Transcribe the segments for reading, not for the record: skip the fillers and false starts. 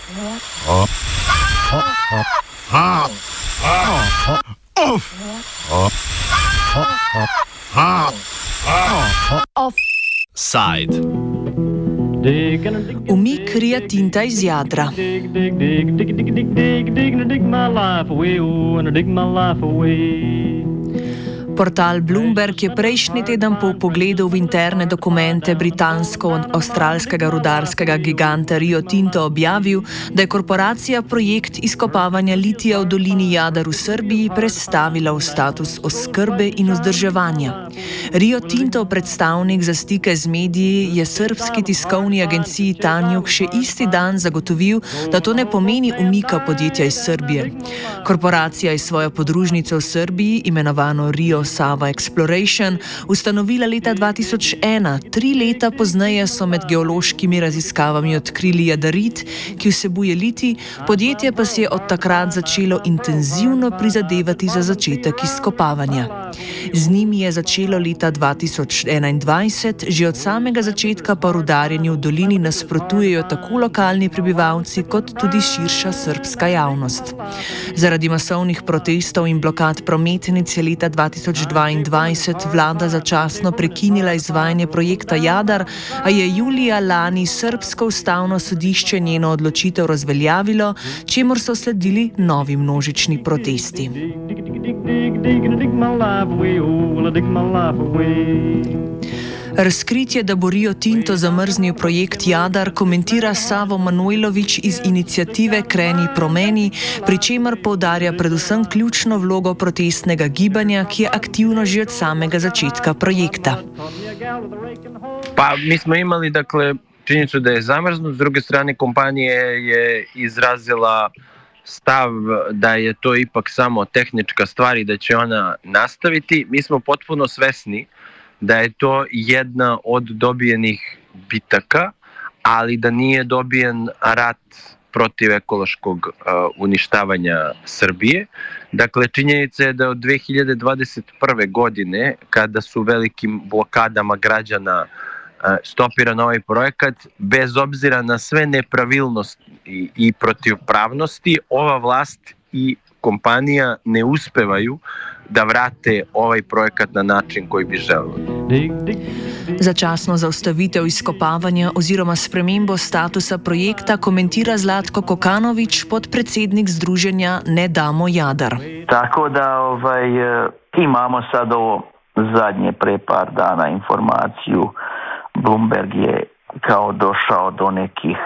Offside. Umik Rio Tinta iz Jadra. Portal Bloomberg je prejšnji teden po pogledu v interne dokumente britansko-avstralskega rudarskega giganta Rio Tinto objavil, da je korporacija projekt izkopavanja litija v dolini Jadar v Srbiji prestavila v status oskrbe in vzdrževanja. Rio Tinto, predstavnik za stike z mediji, je srbski tiskovni agenciji Tanjug še isti dan zagotovil, da to ne pomeni umika podjetja iz Srbije. Korporacija je svojo podružnico v Srbiji, imenovano Rio Sava Exploration, ustanovila leta 2001. 3 leta pozneje so med geološkimi raziskavami odkrili jadarit, ki vsebuje litij, podjetje pa si je od takrat začelo intenzivno prizadevati za začetek izkopavanja. Z njimi je začelo leta 2021, že od samega začetka pa rudarjenju v dolini nasprotujejo tako lokalni prebivalci kot tudi širša srbska javnost. Zaradi masovnih protestov in blokad prometnic je leta 2022 vlada začasno prekinila izvajanje projekta Jadar, a je julija lani srbsko ustavno sodišče njeno odločitev razveljavilo, čemur so sledili novi množični protesti. Razkritje, da bo Rio Tinto zamrznil projekt Jadar, komentira Savo Manojlović iz iniciative Kreni promeni, pri čemer poudarja predvsem ključno vlogo protestnega gibanja, ki je aktivno že od samega začetka projekta. Pa mi smo imali činjenicu da je zamrznut, s druge strane kompanija je izrazila stav da je to ipak samo tehnička stvar i da će ona nastaviti. Mi smo potpuno svesni da je to jedna od dobijenih bitaka, ali da nije dobijen rat protiv ekološkog uništavanja Srbije. Dakle, činjenica je da od 2021. godine, kada su velikim blokadama građana stopiran ovaj projekat, bez obzira na sve nepravilnosti i protivpravnosti, ova vlast i kompanija ne uspevaju da vrate ovaj projekat na način koji bi želeli. Začasno zaustavitev izkopavanja oziroma spremembo statusa projekta komentira Zlatko Kokanović, podpredsednik združenja Ne damo Jadar. Tako da imamo sad ovo zadnje pre par dana informaciju. Bloomberg je kao došao do nekih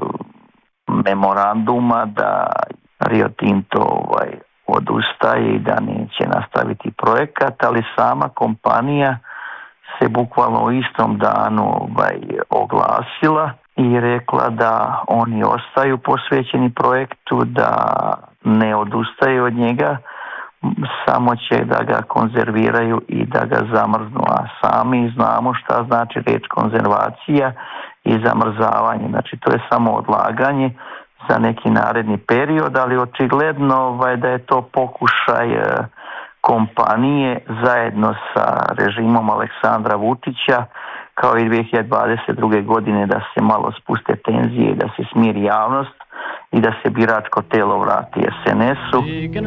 memoranduma da Rio Tinto odustaje i da neće nastaviti projekat, ali sama kompanija se bukvalno u istom danu oglasila i rekla da oni ostaju posvećeni projektu, da ne odustaju od njega, samo će da ga konzerviraju i da ga zamrznu, a sami znamo šta znači reč konzervacija i zamrzavanje. Znači to je samo odlaganje za neki naredni period, ali očigledno da je to pokušaj kompanije zajedno sa režimom Aleksandra Vučića kao i 2022. godine da se malo spuste tenzije i da se smiri javnost i da se biračko telo vrati SNS-u.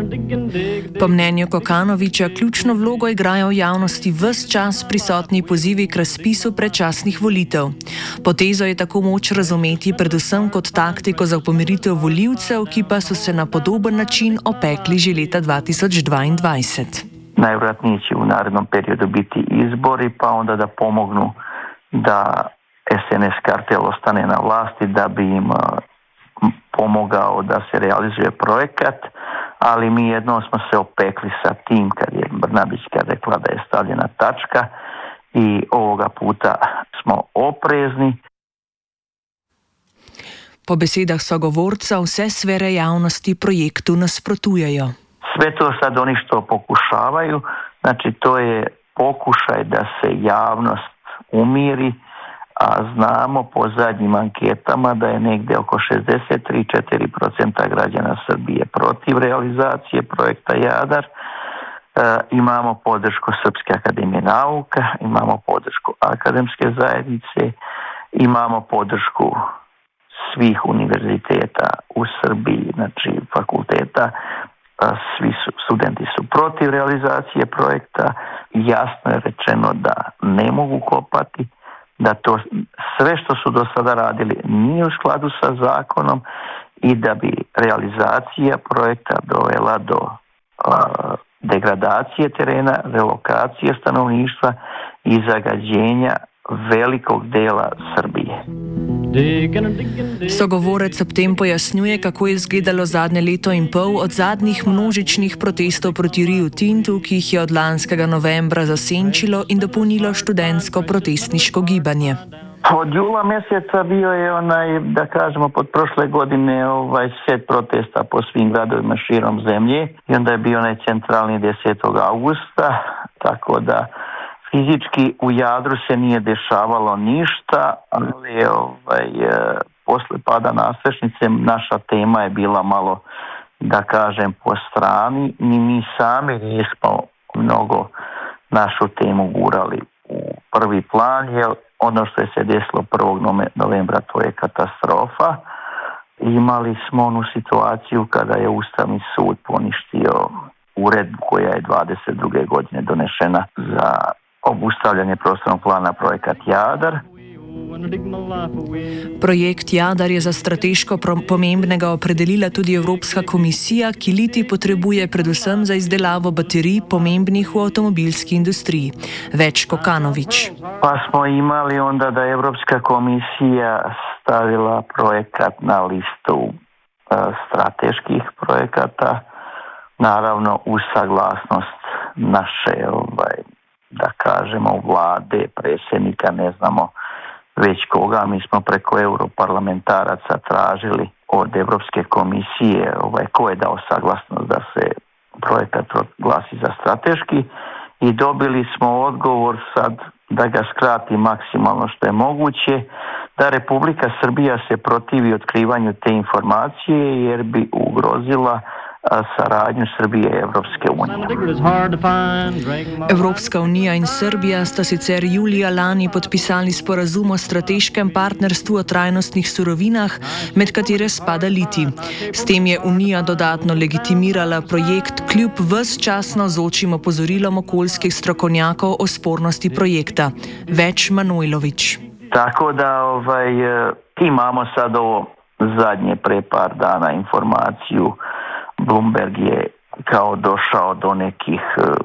Po mnenju Kokanovića ključno vlogo igrajo v javnosti ves čas prisotni pozivi k razpisu predčasnih volitev. Potezo je tako moč razumeti predvsem kot taktiko za pomiritev volivcev, ki pa so se na podoben način opekli že leta 2022. Najvjerojatnije će u narednom periodu biti izbori, pa onda da pomognu da SNS kartel ostane na vlasti, da bi im pomogao da se realizuje projekat, ali mi jednom smo se opekli sa tim kad je Brnabićka rekla da je stavljena tačka i ovoga puta smo oprezni. Po besedah sogovorca vse sfere javnosti projektu nasprotujejo. Sve to sad oni što pokušavaju, znači to je pokušaj da se javnost umiri, a znamo po zadnjim anketama da je negdje oko 63-4% građana Srbije protiv realizacije projekta Jadar. Imamo podršku Srpske akademije nauka, imamo podršku akademske zajednice, imamo podršku svih univerziteta u u Srbiji, znači fakulteta, svi studenti su protiv realizacije projekta, jasno je rečeno da ne mogu kopati, da to sve što su do sada radili nije u skladu sa zakonom i da bi realizacija projekta dovela do degradacije terena, relokacije stanovništva i zagađenja velikog dela Srbije. Sogovorec ob tem pojasnjuje, kako je izgledalo zadnje leto in pol od zadnjih množičnih protestov proti Rio Tintu, ki jih je od lanskega novembra zasenčilo in dopolnilo študentsko protestniško gibanje. Od jula mjeseca bio je da kažemo, pod prošle godine set protesta po svim gradovima širom zemlje i onda je bio onaj centralni 10. augusta, tako da fizički u Jadru se nije dešavalo ništa, ali posle pada nastrešnice naša tema je bila malo, da kažem, po strani. Ni mi sami nismo mnogo našu temu gurali u prvi plan, jer ono što je se desilo 1. novembra to je katastrofa. Imali smo onu situaciju kada je Ustavni sud poništio uredbu koja je 22. godine donešena za obustavljanje prostornog plana projekat Jadar. Projekt Jadar je za strateško pomembnega opredelila tudi Evropska komisija, ki litij potrebuje predvsem za izdelavo baterij pomembnih v avtomobilski industriji. Več Kokanović. Pa smo imali onda da je Evropska komisija stavila projekat na listu strateških projekata, naravno uz saglasnost naše, da kažemo, vlade, predsjednika, ne znamo već koga. Mi smo preko europarlamentaraca tražili od Evropske komisije ko je dao saglasnost da se projekat proglasi za strateški i dobili smo odgovor, sad da ga skrati maksimalno što je moguće, da Republika Srbija se protivi otkrivanju te informacije jer bi ugrozila saradnju Srbije i Evropske unije. Evropska unija in Srbija sta sicer julija lani podpisali sporazum o strateškem partnerstvu o trajnostnih surovinah, med katere spada litij. S tem je Unija dodatno legitimirala projekt kljub ves čas navzočim opozorilom okoljskih strokovnjakov o spornosti projekta. Več Manojlović. Tako da imamo sad ovo zadnje pre par dana informaciju. Bloomberg je kao došao do nekih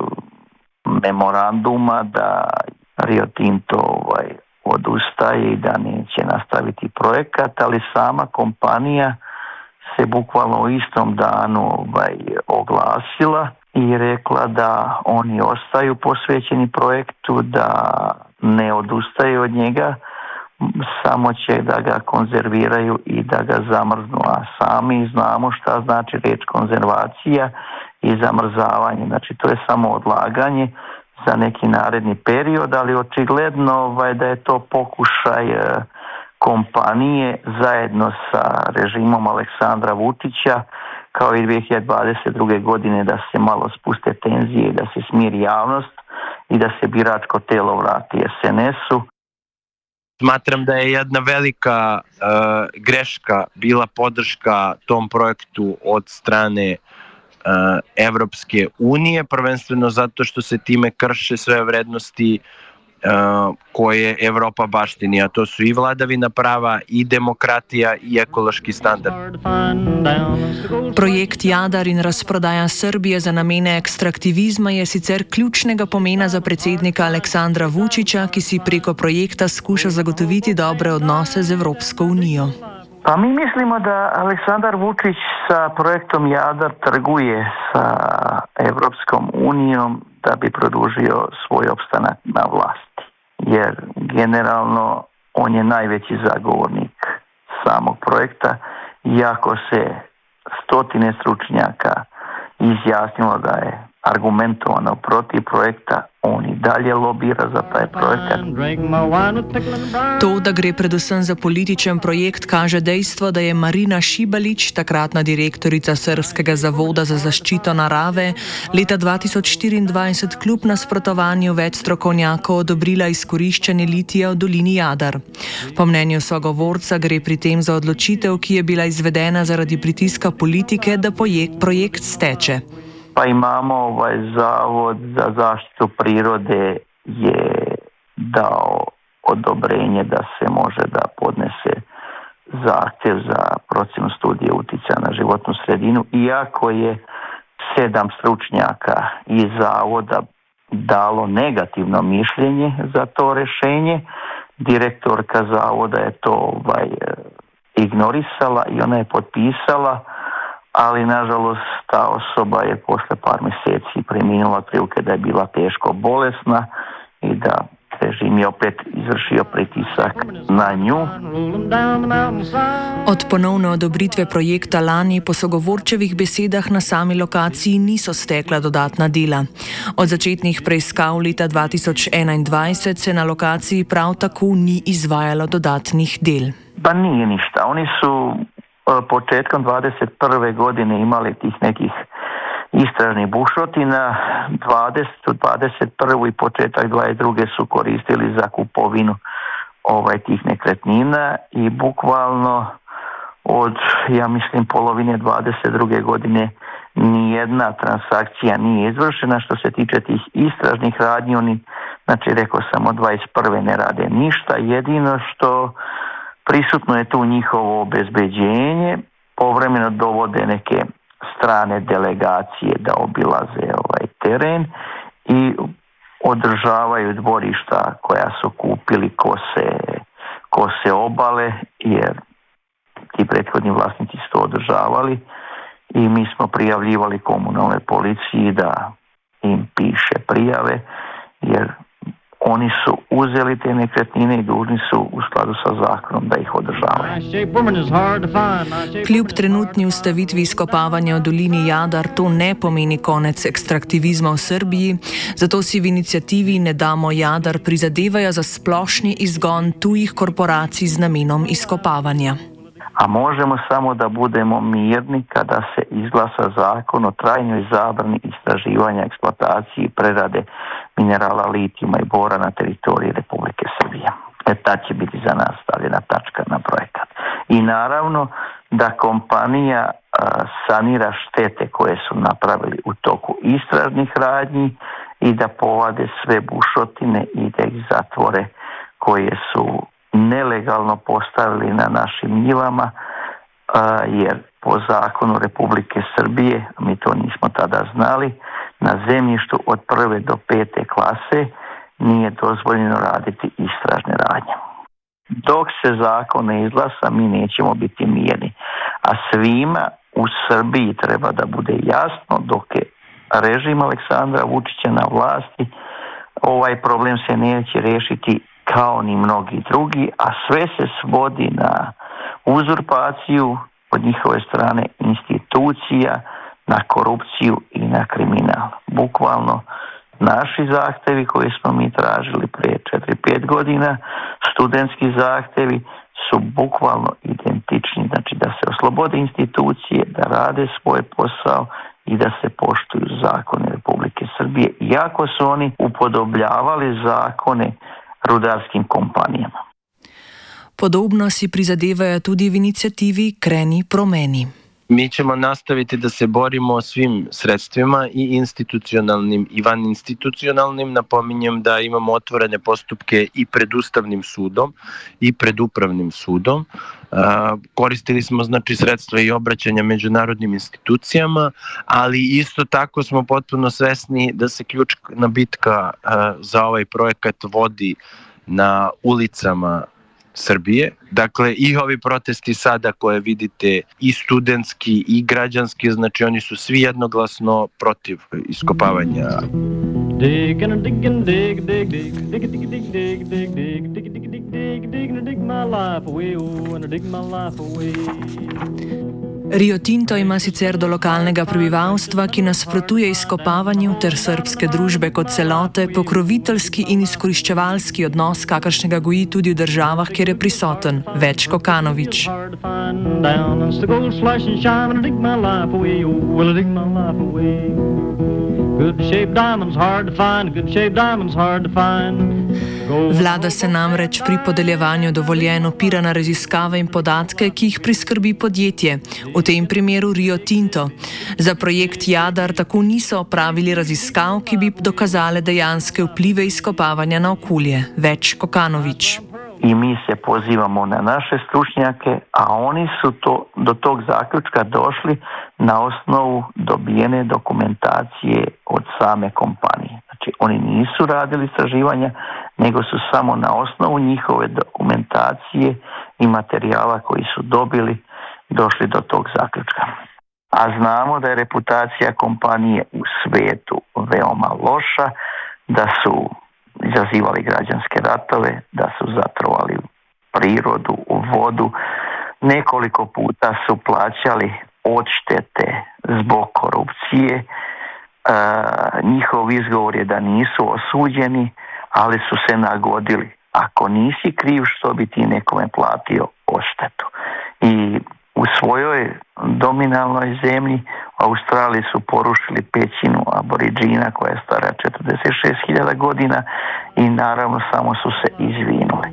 memoranduma da Rio Tinto odustaje i da neće nastaviti projekat, ali sama kompanija se bukvalno u istom danu oglasila i rekla da oni ostaju posvećeni projektu, da ne odustaju od njega, samo će da ga konzerviraju i da ga zamrznu, a sami znamo šta znači riječ konzervacija i zamrzavanje. Znači to je samo odlaganje za neki naredni period, ali očigledno da je to pokušaj kompanije zajedno sa režimom Aleksandra Vučića kao i 2022. godine da se malo spuste tenzije, da se smiri javnost i da se biračko telo vrati SNS-u. Smatram da je jedna velika greška bila podrška tom projektu od strane Evropske unije, prvenstveno zato što se time krše sve vrednosti koje Evropa baštini, a to su i vladavina prava, i demokratija, i ekološki standard. Projekt Jadar in razprodaja Srbije za namene ekstraktivizma je sicer ključnega pomena za predsednika Aleksandra Vučića, ki si preko projekta skuša zagotoviti dobre odnose z Evropsko unijo. Pa mi mislimo da Aleksandar Vučić sa projektom Jadar trguje sa Evropskom unijom da bi produžio svoj opstanak na vlasti. Jer generalno on je najveći zagovornik samog projekta, iako se stotine stručnjaka izjasnilo da je argumentovano protiv projekta, on i dalje lobira za taj projekat. To, da gre predvsem za političen projekt, kaže dejstvo, da je Marina Šibalić, takratna direktorica Srbskega zavoda za zaščito narave, leta 2024 kljub nasprotovanju več strokovnjakov odobrila izkoriščanje litija v dolini Jadar. Po mnenju sogovorca gre pri tem za odločitev, ki je bila izvedena zaradi pritiska politike, da projekt steče. Pa imamo Zavod za zaštitu prirode je dao odobrenje da se može da podnese zahtjev za procjenu studije utjecaja na životnu sredinu, iako je 7 stručnjaka iz zavoda dalo negativno mišljenje za to rješenje. Direktorka zavoda je to ignorisala i ona je potpisala, ali nažalost ta osoba je posle par mjeseci preminula otprilike da je bila teško bolesna i da režim je opet izvršio pritisak na nju. Od ponovne odobritve projekta lani po sogovorčevih besedah na sami lokaciji niso stekla dodatna dela. Od začetnih preiskav leta 2021 se na lokaciji prav tako ni izvajalo dodatnih del. Pa nije ništa. Oni su početkom 21. godine imali tih nekih istražnih bušotina, 21. i početak 22. su koristili za kupovinu tih nekretnina i bukvalno od, ja mislim, polovine 22. godine nijedna transakcija nije izvršena. Što se tiče tih istražnih radnji, oni, znači rekao sam, od 21. ne rade ništa, jedino što prisutno je tu njihovo obezbeđenje, povremeno dovode neke strane delegacije da obilaze teren i održavaju dvorišta koja su kupili kose obale, jer ti prethodni vlasnici su to održavali i mi smo prijavljivali komunalnoj policiji da im piše prijave, jer oni su uzeli te nekretnine i dužni su u skladu sa zakonom da ih održavaju. Kljub trenutni ustavitvi izkopavanja v dolini Jadar to ne pomeni konec ekstraktivizma v Srbiji, zato si v inicijativi Ne damo Jadar prizadevajo za splošni izgon tujih korporacij z namenom izkopavanja. A možemo samo da budemo mirni kada se izglasa zakon o trajnoj zabrani istraživanja, eksploatacije i prerade minerala litijuma i bora na teritoriji Republike Srbije. Tad će biti za nas stavljena tačka na projekat. I naravno da kompanija sanira štete koje su napravili u toku istražnih radnji i da povade sve bušotine i da ih zatvore koje su nelegalno postavili na našim njivama, jer po zakonu Republike Srbije, mi to nismo tada znali, na zemljištu od 1. do 5. klase nije dozvoljeno raditi istražne radnje. Dok se zakon ne izglasa, mi nećemo biti mirni. A svima u Srbiji treba da bude jasno, dok je režim Aleksandra Vučića na vlasti, ovaj problem se neće riješiti kao ni mnogi drugi, a sve se svodi na uzurpaciju od njihove strane institucija, na korupciju i na kriminal. Bukvalno naši zahtevi koje smo mi tražili prije 4-5 godina, studentski zahtevi, su bukvalno identični. Znači da se oslobode institucije, da rade svoj posao i da se poštuju zakone Republike Srbije, iako su oni upodobljavali zakone rudarskim kompanijama. Podobno si prizadevajo tudi v inicijativi Kreni promeni. Mi ćemo nastaviti da se borimo svim sredstvima i institucionalnim i vaninstitucionalnim. Napominjem da imamo otvorene postupke i pred Ustavnim sudom i pred Upravnim sudom. Koristili smo sredstva i obraćanja međunarodnim institucijama, ali isto tako smo potpuno svesni da se ključna bitka za ovaj projekat vodi na ulicama Srbije. Dakle, i ovi protesti sada koje vidite, i studentski i građanski, znači oni su svi jednoglasno protiv iskopavanja. Rio Tinto ima sicer do lokalnega prebivalstva, ki nasprotuje izkopavanju, ter srbske družbe kot celote pokroviteljski in izkoriščevalski odnos, kakršnega goji tudi v državah, kjer je prisoten. Več Kokanović. Vlada se namreč pri podeljevanju dovoljenj opira na raziskave in podatke, ki jih priskrbi podjetje, v tem primeru Rio Tinto. Za projekt Jadar tako niso opravili raziskav, ki bi dokazale dejanske vplive izkopavanja na okolje. Več Kokanović. I mi se pozivamo na naše stručnjake, a oni su do tog zaključka došli na osnovu dobijene dokumentacije od same kompanije. Znači, oni nisu radili istraživanja, nego su samo na osnovu njihove dokumentacije i materijala koji su dobili došli do tog zaključka. A znamo da je reputacija kompanije u svijetu veoma loša, da su izazivali građanske ratove, da su zatrovali prirodu, vodu. Nekoliko puta su plaćali odštete zbog korupcije. Njihov izgovor je da nisu osuđeni, ali su se nagodili. Ako nisi kriv, što bi ti nekome platio odštetu? I u svojoj dominalnoj zemlji u Australiji su porušili pećinu aboriđina koja je stara 46.000 godina i naravno samo su se izvinuli.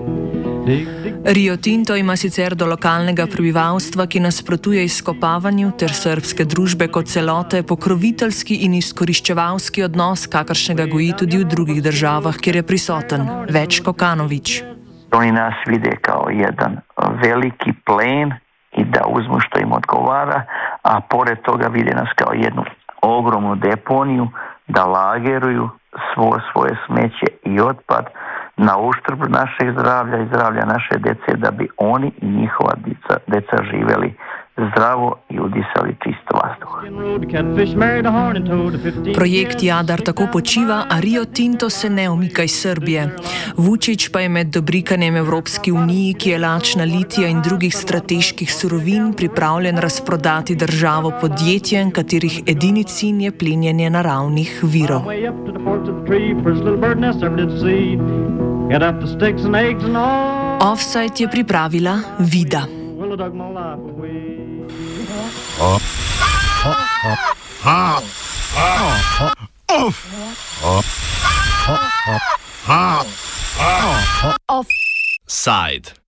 Rio Tinto ima sicer do lokalnega prebivalstva, ki nasprotuje izkopavanju, ter srbske družbe kot celote pokroviteljski in izkoriščevalski odnos, kakršnega goji tudi v drugih državah, kjer je prisoten. Več Kokanović. Oni nas vide kao jedan veliki plen i da uzmu što im odgovara, a pored toga vide nas kao jednu ogromnu deponiju, da lageruju svoje smeće i otpad na uštrb našeg zdravlja i zdravlja naše dece, da bi oni i njihova deca živjeli zdravo i udisali čist vazduh. Projekt Jadar tako počiva, a Rio Tinto se ne umika iz Srbije. Vučić pa je med dobrikanjem Evropski uniji, ki je lačna litija in drugih strateških surovin, pripravljen razprodati državo podjetjem, katerih edini cilj je plenjenje naravnih virov. Offside je pripravila Vida. Offside.